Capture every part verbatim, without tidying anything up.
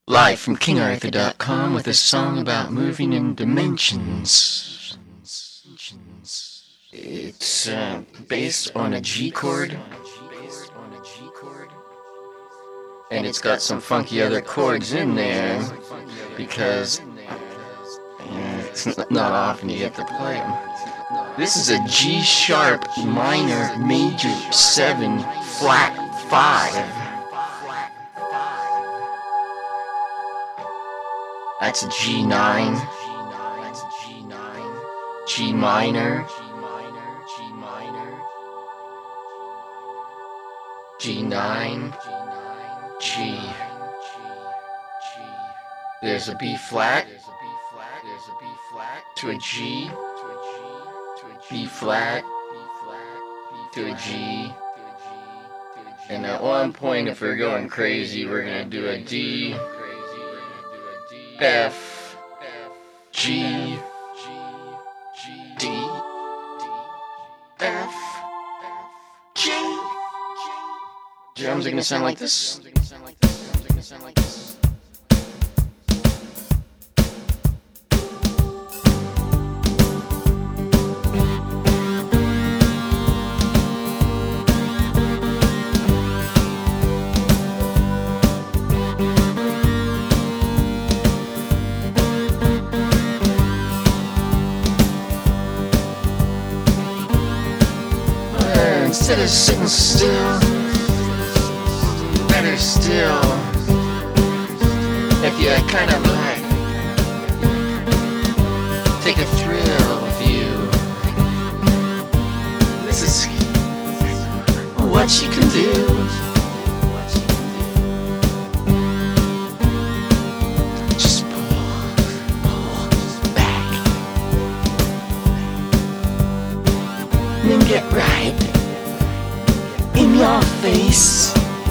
Live from King Arthur dot com with a song about moving in dimensions. It's uh, based on a G chord, and it's got some funky other chords in there because uh, it's not often you get to play them. This is a G sharp minor major seven flat five. That's a G nine, G minor, G nine, G. There's a B flat to a G, B flat to a G, and at one point, if we're going crazy, we're gonna do a D, F, G, D, F, G. Drums are gonna sound like this. Instead of sitting still, better still, if you kind of like, take a thrill view. This is what you can do. Just pull, pull back, and then get right in your face.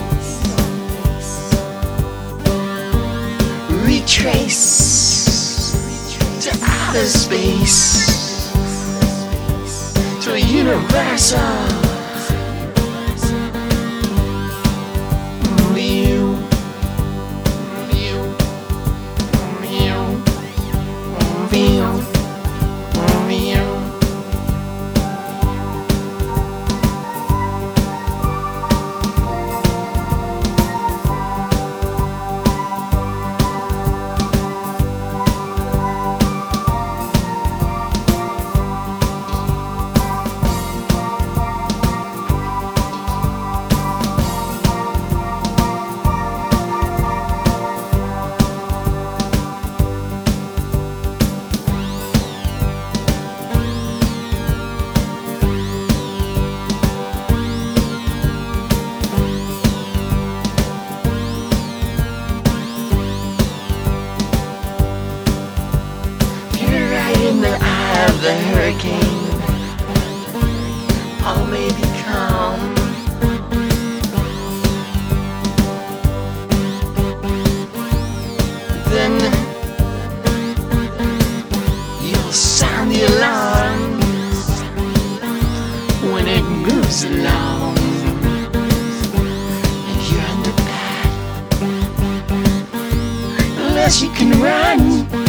Retrace to outer space, to a universal view, view, view, view, view. In the eye of the hurricane, all may be calm. Then you'll sound the alarm when it moves along, and you're under bad unless you can run.